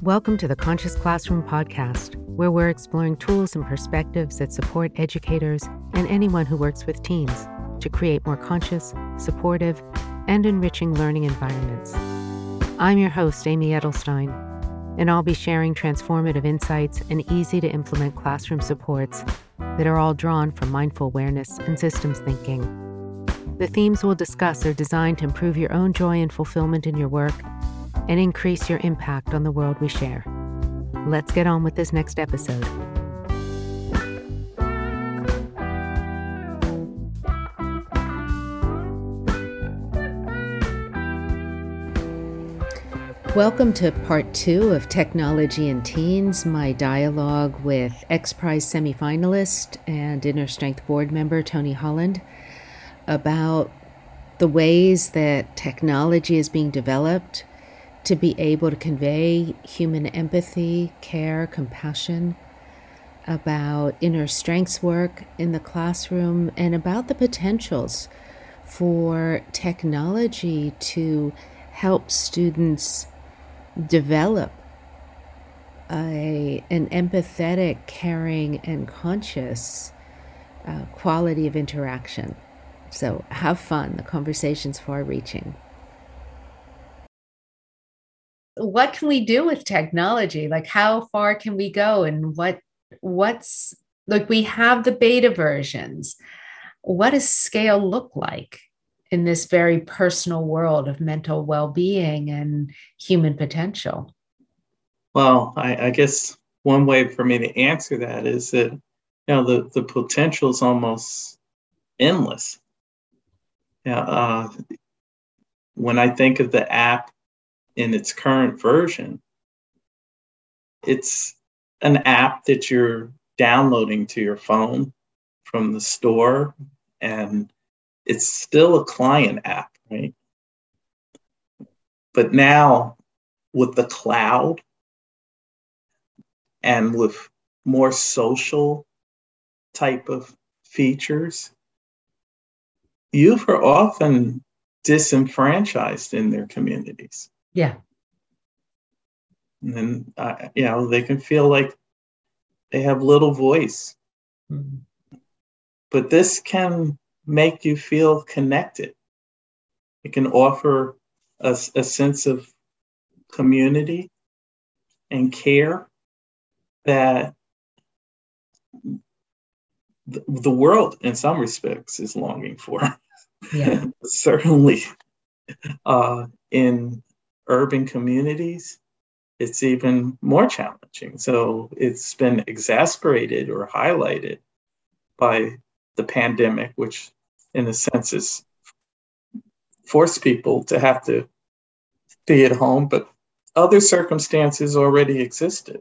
Welcome to the Conscious Classroom podcast, where we're exploring tools and perspectives that support educators and anyone who works with teams to create more conscious, supportive, and enriching learning environments. I'm your host, Amy Edelstein, and I'll be sharing transformative insights and easy-to-implement classroom supports that are all drawn from mindful awareness and systems thinking. The themes we'll discuss are designed to improve your own joy and fulfillment in your work and increase your impact on the world we share. Let's get on with this next episode. Welcome to part 2 of Technology in Teens, my dialogue with X Prize semifinalist and Inner Strength board member Tony Holland about the ways that technology is being developed to be able to convey human empathy, care, compassion, about inner strengths work in the classroom, and about the potentials for technology to help students develop an empathetic, caring, and conscious quality of interaction. So have fun. The conversation's far-reaching. What can we do with technology? Like, how far can we go? And what's like, we have the beta versions. What does scale look like in this very personal world of mental well-being and human potential? Well, I guess one way for me to answer that is that, the potential is almost endless. When I think of the app in its current version, it's an app that you're downloading to your phone from the store, and it's still a client app, right? But now with the cloud and with more social type of features, youth are often disenfranchised in their communities. Yeah. And, they can feel like they have little voice. Mm-hmm. But this can make you feel connected. It can offer a sense of community and care that the world, in some respects, is longing for. Yeah. Certainly in urban communities, it's even more challenging. So it's been exacerbated or highlighted by the pandemic, which in a sense has forced people to have to be at home, but other circumstances already existed,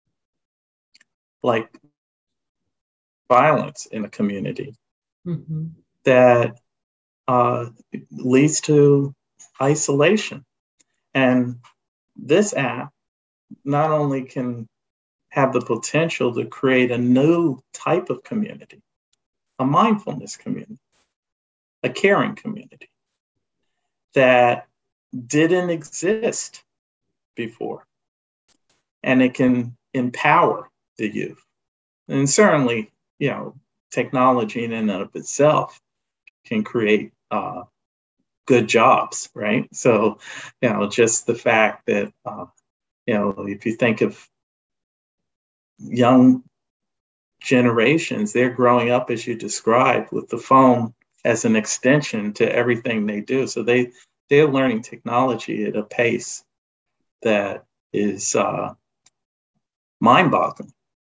like violence in a community, mm-hmm. that leads to isolation. And this app not only can have the potential to create a new type of community, a mindfulness community, a caring community that didn't exist before. And it can empower the youth. And certainly, technology in and of itself can create good jobs, right? So, just the fact that, if you think of young generations, they're growing up, as you described, with the phone as an extension to everything they do. So they're learning technology at a pace that is mind-boggling.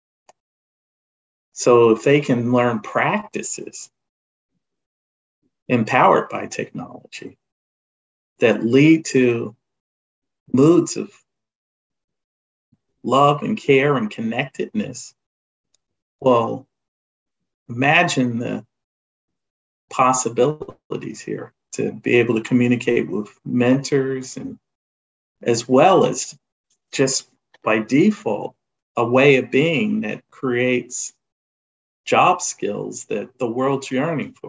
So if they can learn practices empowered by technology that lead to moods of love and care and connectedness, well, imagine the possibilities here to be able to communicate with mentors, and as well as just by default, a way of being that creates job skills that the world's yearning for,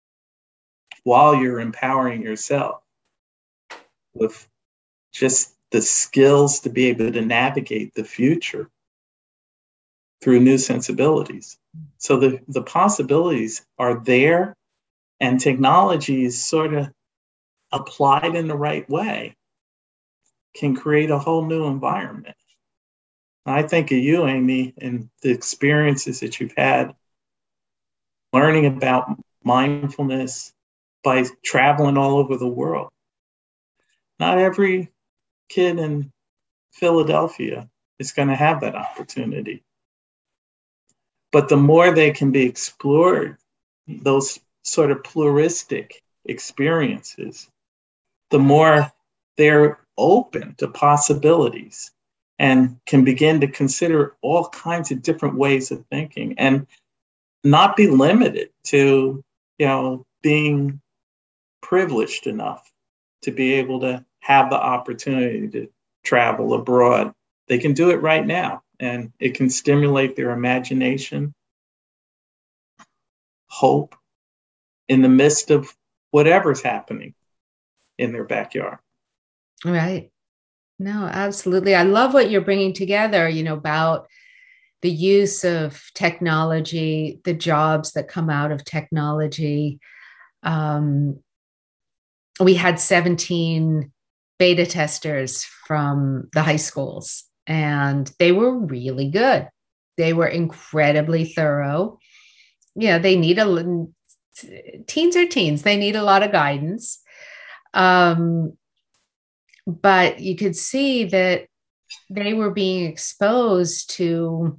while you're empowering yourself with just the skills to be able to navigate the future through new sensibilities. So the possibilities are there, and technology is sort of applied in the right way can create a whole new environment. I think of you, Amy, and the experiences that you've had learning about mindfulness by traveling all over the world. Not every kid in Philadelphia is going to have that opportunity. But the more they can be explored, those sort of pluralistic experiences, the more they're open to possibilities and can begin to consider all kinds of different ways of thinking and not be limited to, being privileged enough to be able to have the opportunity to travel abroad. They can do it right now, and it can stimulate their imagination, hope in the midst of whatever's happening in their backyard. Right. No, absolutely. I love what you're bringing together, about the use of technology, the jobs that come out of technology. We had 17 beta testers from the high schools, and they were really good. They were incredibly thorough. They need teens are teens. They need a lot of guidance. But you could see that they were being exposed to,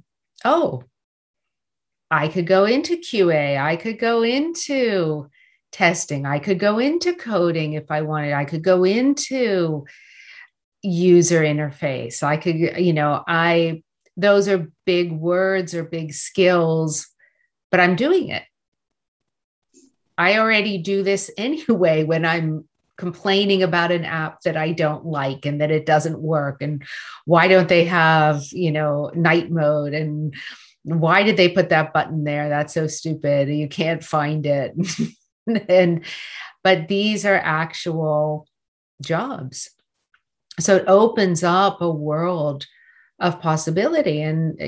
I could go into QA. I could go into testing. I could go into coding if I wanted. I could go into user interface. I could, those are big words or big skills, but I'm doing it. I already do this anyway when I'm complaining about an app that I don't like and that it doesn't work. And why don't they have, night mode? And why did they put that button there? That's so stupid. You can't find it. But these are actual jobs. So it opens up a world of possibility, and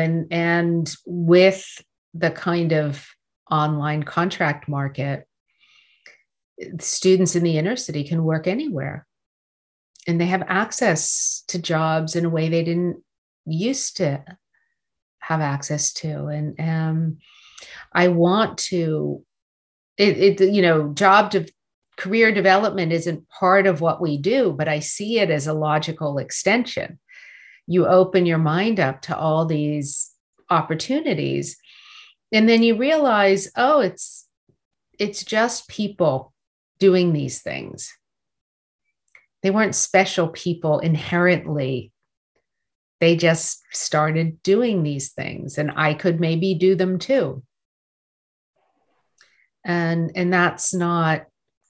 with the kind of online contract market, students in the inner city can work anywhere, and they have access to jobs in a way they didn't used to have access to. And I want to, career development isn't part of what we do, but I see it as a logical extension. You open your mind up to all these opportunities, and then you realize, it's just people doing these things. They weren't special people inherently. They just started doing these things, and I could maybe do them too. And that's not,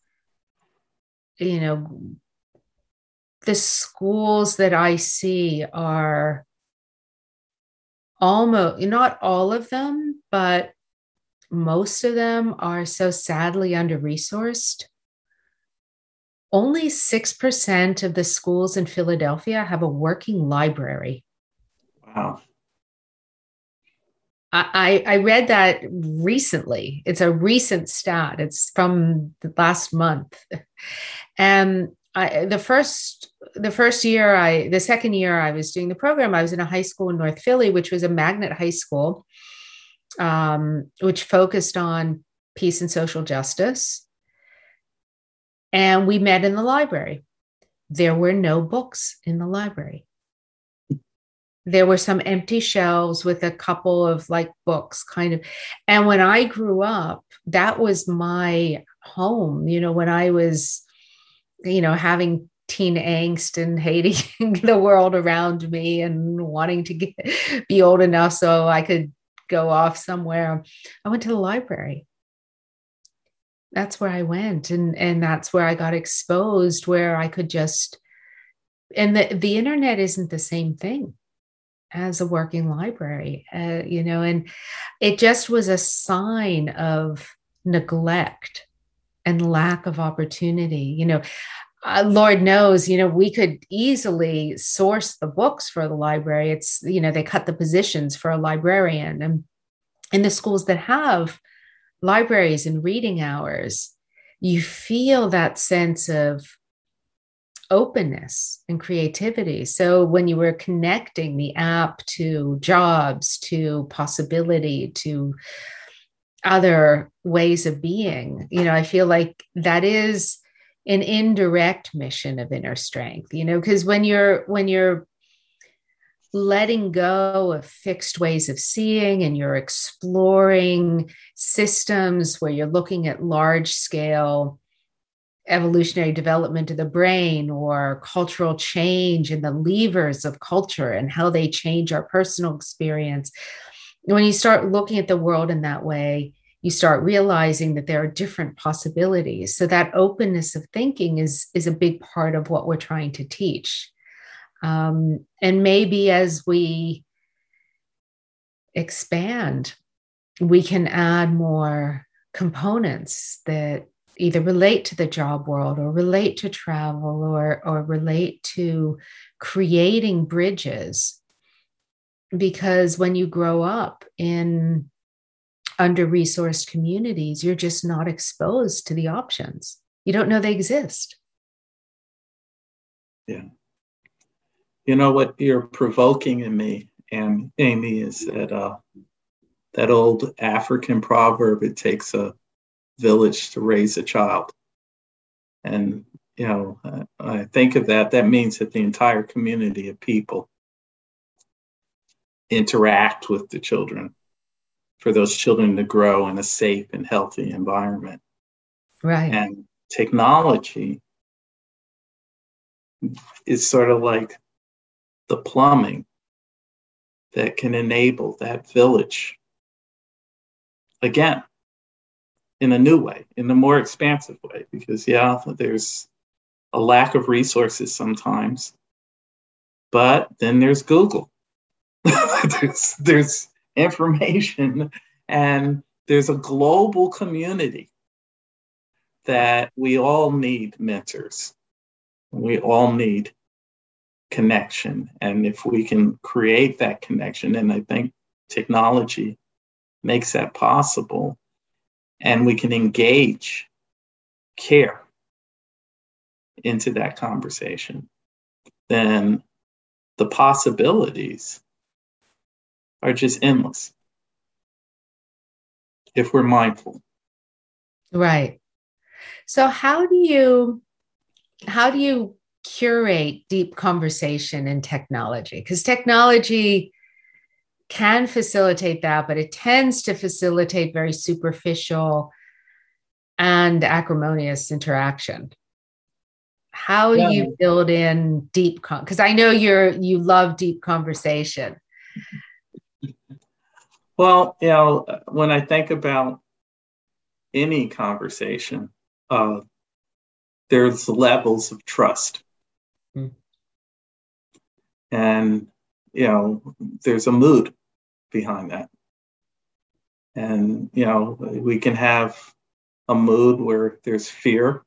the schools that I see are almost, not all of them, but most of them are so sadly under-resourced. Only 6% of the schools in Philadelphia have a working library. Wow. I read that recently. It's a recent stat. It's from the last month. And the second year I was doing the program, I was in a high school in North Philly, which was a magnet high school, which focused on peace and social justice. And we met in the library. There were no books in the library. There were some empty shelves with a couple of books kind of. And when I grew up, that was my home, when I was, having teen angst and hating the world around me and wanting to be old enough so I could go off somewhere. I went to the library. That's where I went. And that's where I got exposed, where I could just, and the internet isn't the same thing as a working library, and it just was a sign of neglect and lack of opportunity. Lord knows, we could easily source the books for the library. It's, they cut the positions for a librarian. And in the schools that have libraries and reading hours, you feel that sense of openness and creativity. So when you were connecting the app to jobs, to possibility, to other ways of being, I feel like that is an indirect mission of inner strength, because when you're letting go of fixed ways of seeing and you're exploring systems where you're looking at large scale evolutionary development of the brain or cultural change and the levers of culture and how they change our personal experience. When you start looking at the world in that way, you start realizing that there are different possibilities. So that openness of thinking is a big part of what we're trying to teach. And maybe as we expand, we can add more components that either relate to the job world or relate to travel or relate to creating bridges. Because when you grow up in under-resourced communities, you're just not exposed to the options. You don't know they exist. Yeah. You know what you're provoking in me, Amy, is that old African proverb, it takes a village to raise a child. And, I think of that means that the entire community of people interact with the children for those children to grow in a safe and healthy environment. Right. And technology is sort of like the plumbing that can enable that village, again, in a new way, in a more expansive way, because there's a lack of resources sometimes, but then there's Google. there's information, and there's a global community that we all need mentors. We all need connection. And if we can create that connection, and I think technology makes that possible, and we can engage care into that conversation, then the possibilities are just endless if we're mindful. Right. So how do you curate deep conversation in technology? Because technology can facilitate that, but it tends to facilitate very superficial and acrimonious interaction. How do you build in deep because I know you love deep conversation. Well, when I think about any conversation, there's levels of trust. Mm. And, there's a mood behind that. And, we can have a mood where there's fear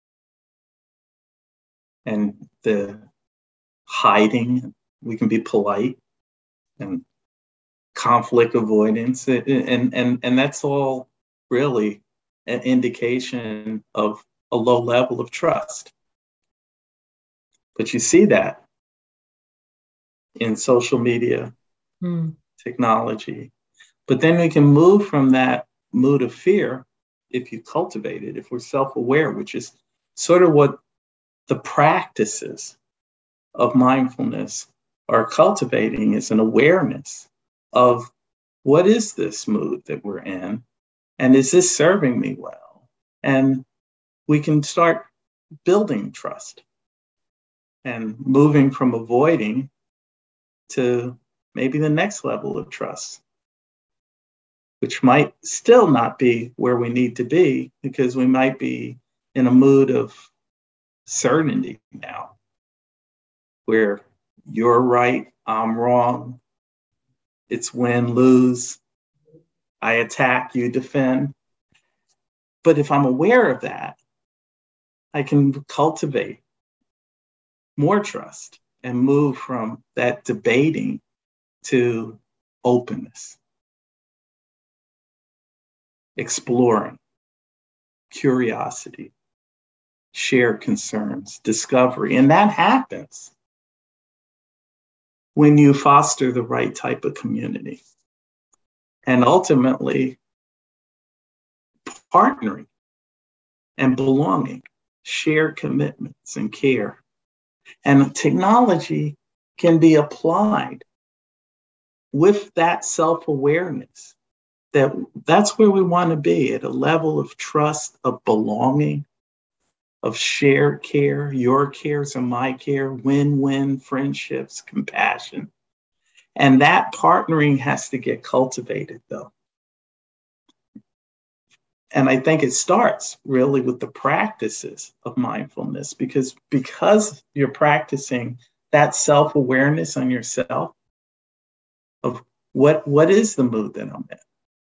and the hiding. We can be polite and conflict avoidance. And that's all really an indication of a low level of trust. But you see that in social media, technology. But then we can move from that mood of fear, if you cultivate it, if we're self-aware, which is sort of what the practices of mindfulness are cultivating, is an awareness of what is this mood that we're in, and is this serving me well? And we can start building trust and moving from avoiding to maybe the next level of trust, which might still not be where we need to be, because we might be in a mood of certainty now, where you're right, I'm wrong, it's win, lose, I attack, you defend. But if I'm aware of that, I can cultivate more trust and move from that debating to openness, exploring, curiosity, shared concerns, discovery. And that happens when you foster the right type of community. And ultimately, partnering and belonging, shared commitments and care. And technology can be applied with that self-awareness. That's where we want to be, at a level of trust, of belonging, of shared care, your cares and my care, win-win friendships, compassion. And that partnering has to get cultivated, though. And I think it starts really with the practices of mindfulness, because you're practicing that self-awareness on yourself of what is the mood that I'm in?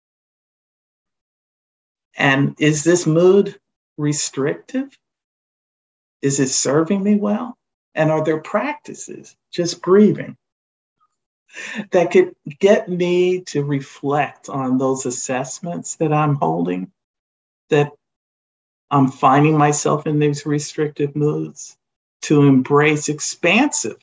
And is this mood restrictive? Is it serving me well? And are there practices, just breathing, that could get me to reflect on those assessments that I'm holding, that I'm finding myself in these restrictive moods, to embrace expansive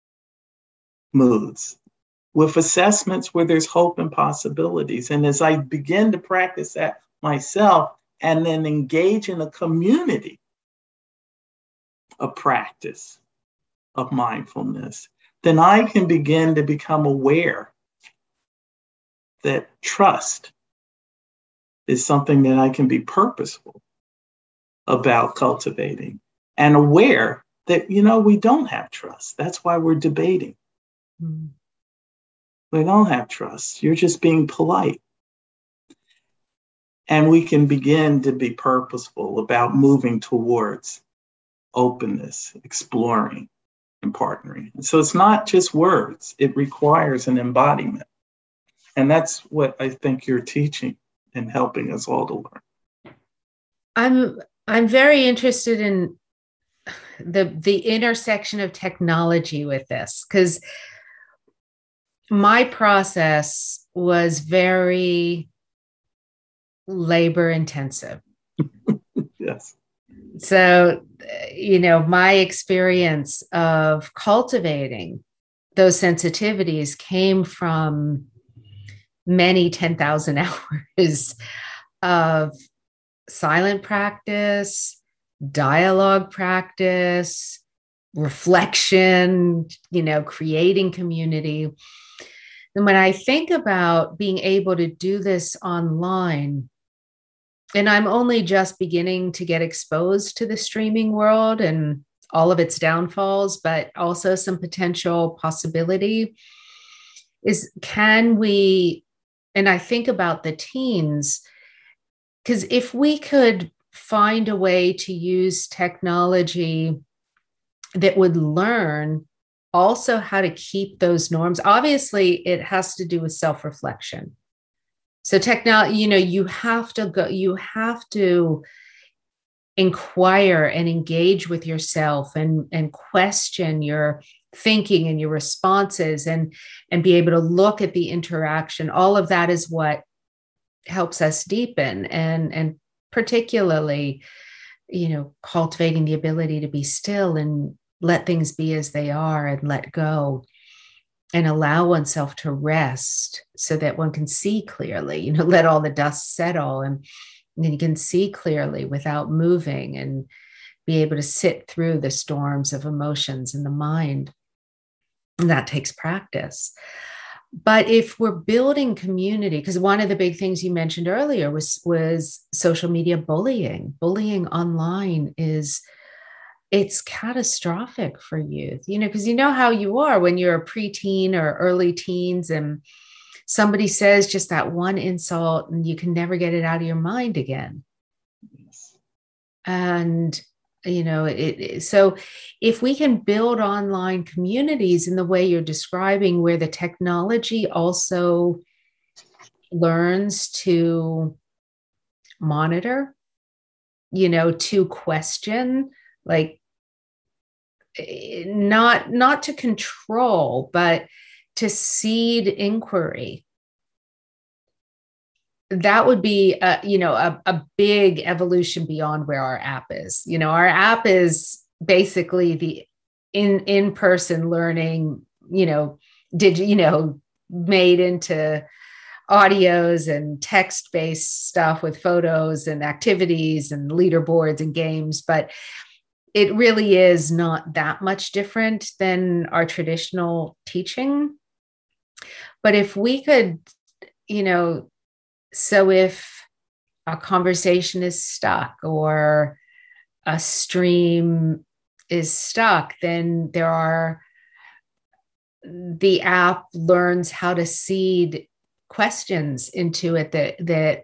moods with assessments where there's hope and possibilities. And as I begin to practice that myself and then engage in a community of practice of mindfulness, then I can begin to become aware that trust is something that I can be purposeful about cultivating, and aware that, we don't have trust. That's why we're debating. Mm. We don't have trust. You're just being polite. And we can begin to be purposeful about moving towards openness, exploring, and partnering. And so it's not just words, it requires an embodiment. And that's what I think you're teaching and helping us all to learn. I'm very interested in the intersection of technology with this, because my process was very labor intensive. Yes. So, my experience of cultivating those sensitivities came from many 10,000 hours of silent practice, dialogue practice, reflection, creating community. And when I think about being able to do this online, and I'm only just beginning to get exposed to the streaming world and all of its downfalls, but also some potential possibility, is can we, and I think about the teens, because if we could find a way to use technology that would learn also how to keep those norms, obviously it has to do with self-reflection. So technology, you have to inquire and engage with yourself and question your thinking and your responses and be able to look at the interaction. All of that is what helps us deepen and particularly, cultivating the ability to be still and let things be as they are and let go and allow oneself to rest so that one can see clearly, let all the dust settle and then you can see clearly without moving and be able to sit through the storms of emotions in the mind. And that takes practice. But if we're building community, because one of the big things you mentioned earlier was social media bullying. Bullying online it's catastrophic for youth, because how you are when you're a preteen or early teens and somebody says just that one insult and you can never get it out of your mind again. Yes. And, so if we can build online communities in the way you're describing, where the technology also learns to monitor, to question, like, not to control, but to seed inquiry. That would be a big evolution beyond where our app is. Our app is basically the in-person learning, made into audios and text-based stuff with photos and activities and leaderboards and games. But it really is not that much different than our traditional teaching. But if we could, so if a conversation is stuck or a stream is stuck, then the app learns how to seed questions into it that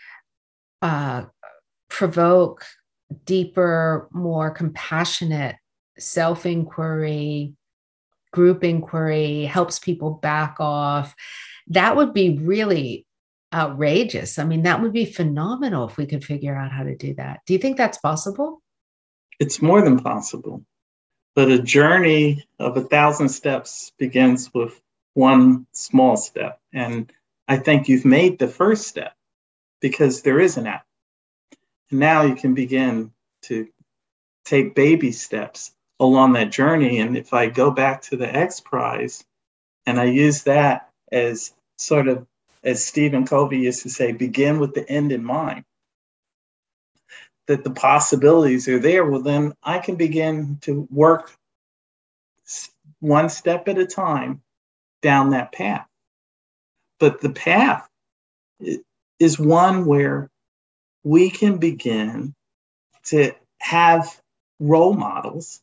provoke deeper, more compassionate self-inquiry, group inquiry, helps people back off. That would be really outrageous. I mean, that would be phenomenal if we could figure out how to do that. Do you think that's possible? It's more than possible. But a journey of 1,000 steps begins with one small step. And I think you've made the first step because there is an app. And now you can begin to take baby steps along that journey. And if I go back to the X Prize and I use that as sort of, as Stephen Covey used to say, begin with the end in mind, that the possibilities are there, well, then I can begin to work one step at a time down that path. But the path is one where we can begin to have role models.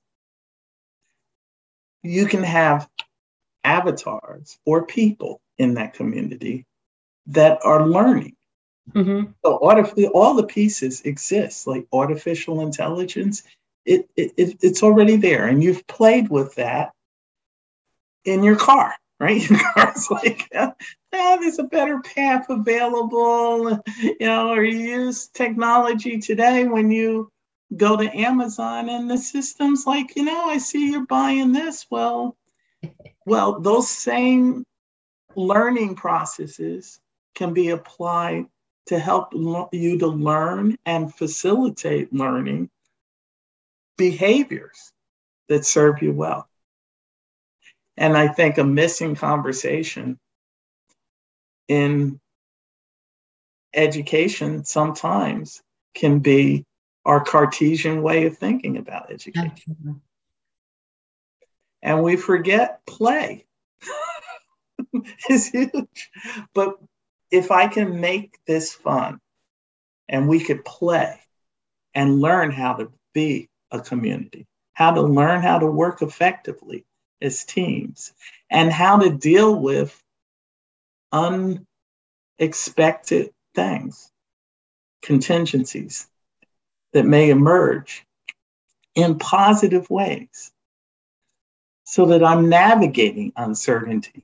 You can have avatars or people in that community that are learning. Mm-hmm. So all the pieces exist, like artificial intelligence. It's already there, and you've played with that in your car, right? Your car's like, there's a better path available, or you use technology today when you go to Amazon and the system's like, I see you're buying this. Well, those same learning processes can be applied to help you to learn and facilitate learning behaviors that serve you well. And I think a missing conversation in education sometimes can be our Cartesian way of thinking about education. Absolutely. And we forget play is huge. But if I can make this fun and we could play and learn how to be a community, how to learn how to work effectively as teams, and how to deal with unexpected things, contingencies that may emerge in positive ways, so that I'm navigating uncertainty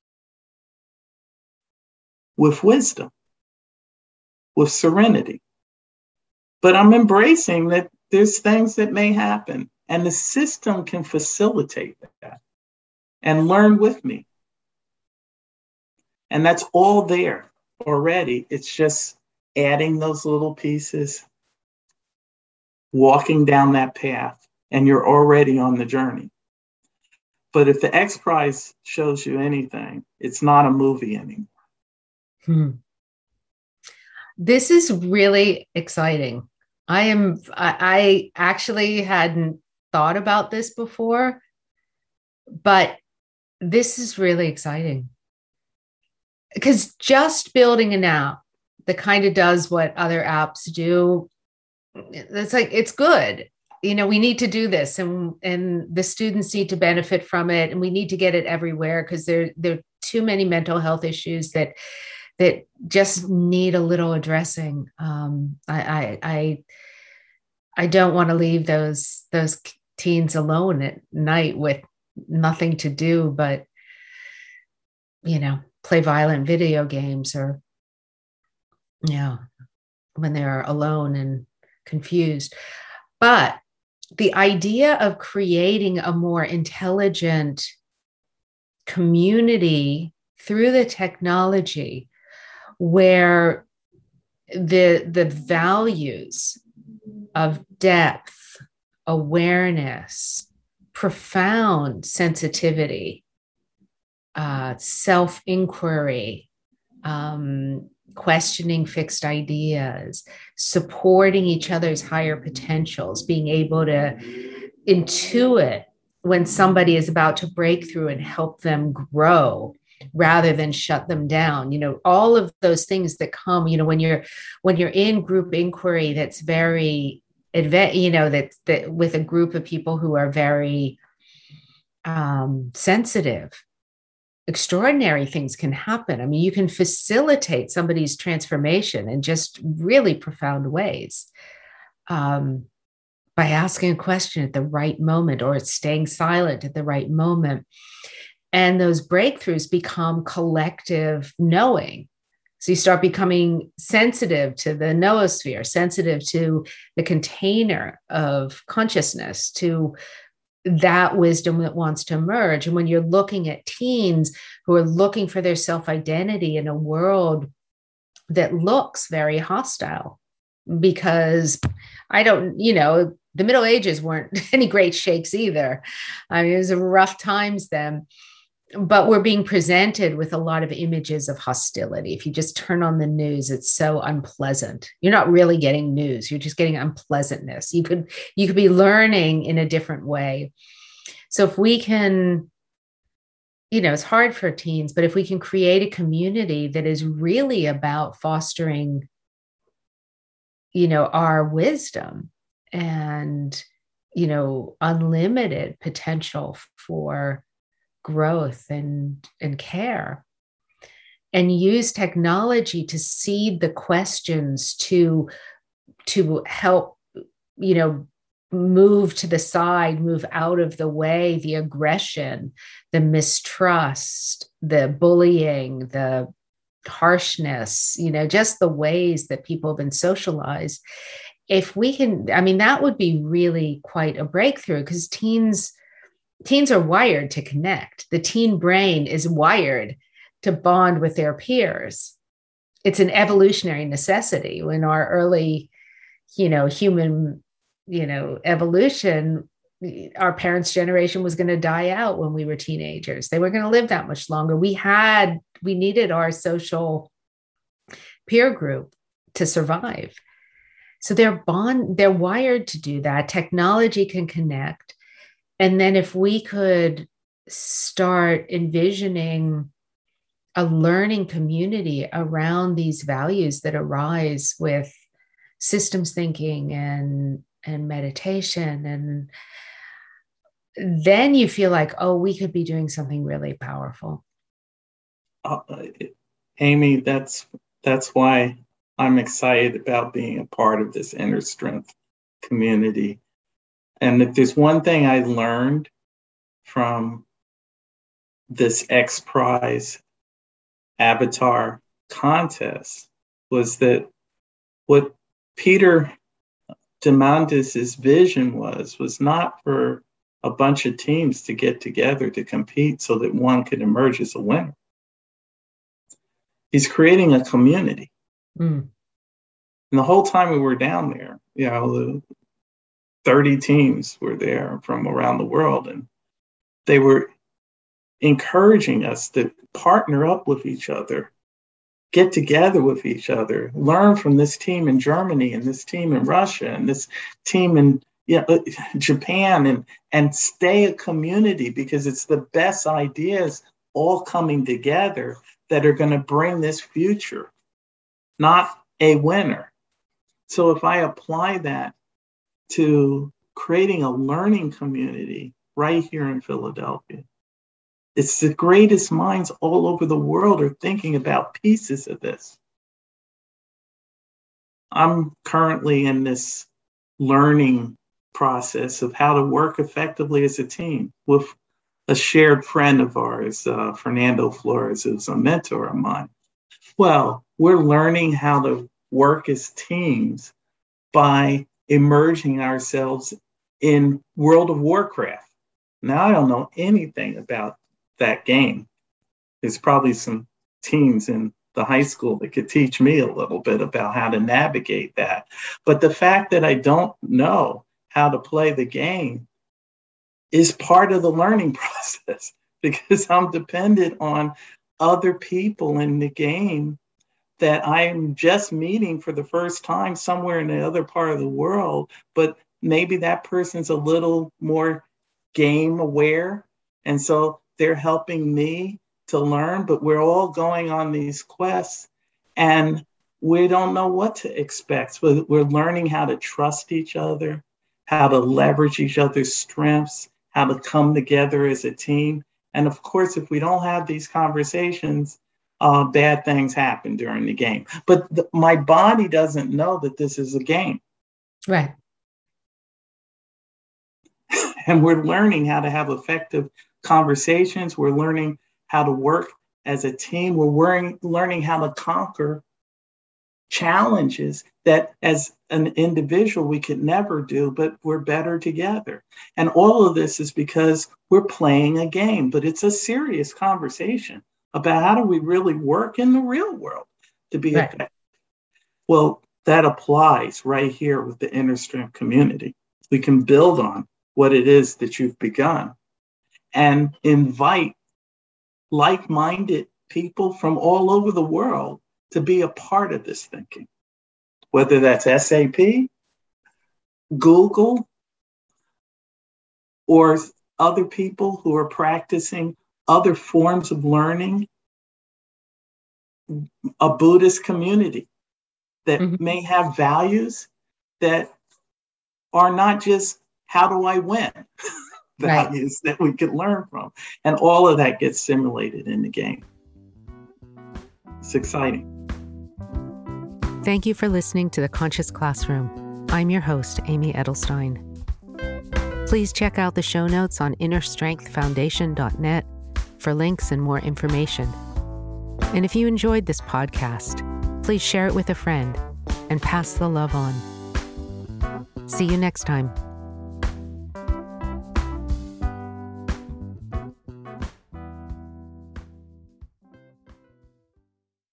with wisdom, with serenity. But I'm embracing that there's things that may happen, and the system can facilitate that and learn with me. And that's all there already. It's just adding those little pieces, walking down that path, and you're already on the journey. But if the X Prize shows you anything, it's not a movie anymore. This is really exciting. I actually hadn't thought about this before, but this is really exciting. Because just building an app that kind of does what other apps do, it's good. We need to do this, and the students need to benefit from it, and we need to get it everywhere because there are too many mental health issues that just need a little addressing. I don't want to leave those teens alone at night with nothing to do but, play violent video games or, when they're alone and confused. But the idea of creating a more intelligent community through the technology where the values of depth, awareness, profound sensitivity, self-inquiry, questioning fixed ideas, supporting each other's higher potentials, being able to intuit when somebody is about to break through and help them grow rather than shut them down. All of those things that come, when you're in group inquiry, that's very that with a group of people who are very sensitive, extraordinary things can happen. I mean, you can facilitate somebody's transformation in just really profound ways by asking a question at the right moment or staying silent at the right moment. And those breakthroughs become collective knowing. So you start becoming sensitive to the noosphere, sensitive to the container of consciousness, to that wisdom that wants to emerge. And when you're looking at teens who are looking for their self-identity in a world that looks very hostile, because the Middle Ages weren't any great shakes either. I mean, it was rough times then. But we're being presented with a lot of images of hostility. If you just turn on the news, it's so unpleasant. You're not really getting news. You're just getting unpleasantness. You could be learning in a different way. So if we can, it's hard for teens, but if we can create a community that is really about fostering, our wisdom and, unlimited potential for growth and care, and use technology to seed the questions to help, move to the side, move out of the way, the aggression, the mistrust, the bullying, the harshness, just the ways that people have been socialized. If we can, that would be really quite a breakthrough, because teens are wired to connect. The teen brain is wired to bond with their peers. It's an evolutionary necessity. When our early, human, evolution, our parents' generation was going to die out when we were teenagers. They weren't going to live that much longer. We needed our social peer group to survive. So they're wired to do that. Technology can connect. And then if we could start envisioning a learning community around these values that arise with systems thinking and meditation, and then you feel like, oh, we could be doing something really powerful. Amy, that's why I'm excited about being a part of this Inner Strength community. And if there's one thing I learned from this X Prize avatar contest was that what Peter Diamandis' vision was not for a bunch of teams to get together to compete so that one could emerge as a winner. He's creating a community. And the whole time we were down there, the 30 teams were there from around the world, and they were encouraging us to partner up with each other, get together with each other, learn from this team in Germany and this team in Russia and this team in Japan, and stay a community, because it's the best ideas all coming together that are going to bring this future, not a winner. So if I apply that to creating a learning community right here in Philadelphia, it's the greatest minds all over the world are thinking about pieces of this. I'm currently in this learning process of how to work effectively as a team with a shared friend of ours, Fernando Flores, who's a mentor of mine. Well, we're learning how to work as teams by immersing ourselves in World of Warcraft. Now I don't know anything about that game. There's probably some teens in the high school that could teach me a little bit about how to navigate that. But the fact that I don't know how to play the game is part of the learning process, because I'm dependent on other people in the game that I'm just meeting for the first time somewhere in the other part of the world, but maybe that person's a little more game aware. And so they're helping me to learn, but we're all going on these quests and we don't know what to expect. So we're learning how to trust each other, how to leverage each other's strengths, how to come together as a team. And of course, if we don't have these conversations, bad things happen during the game. But my body doesn't know that this is a game. Right. And we're learning how to have effective conversations. We're learning how to work as a team. We're learning how to conquer challenges that as an individual we could never do, but we're better together. And all of this is because we're playing a game, but it's a serious conversation about how do we really work in the real world to be effective. Well, that applies right here with the Inner Strength community. We can build on what it is that you've begun and invite like-minded people from all over the world to be a part of this thinking, whether that's SAP, Google, or other people who are practicing other forms of learning, a Buddhist community that may have values that are not just how do I win values that we could learn from. And all of that gets simulated in the game. It's exciting. Thank you for listening to The Conscious Classroom. I'm your host, Amy Edelstein. Please check out the show notes on innerstrengthfoundation.net for links and more information. And if you enjoyed this podcast, please share it with a friend and pass the love on. See you next time.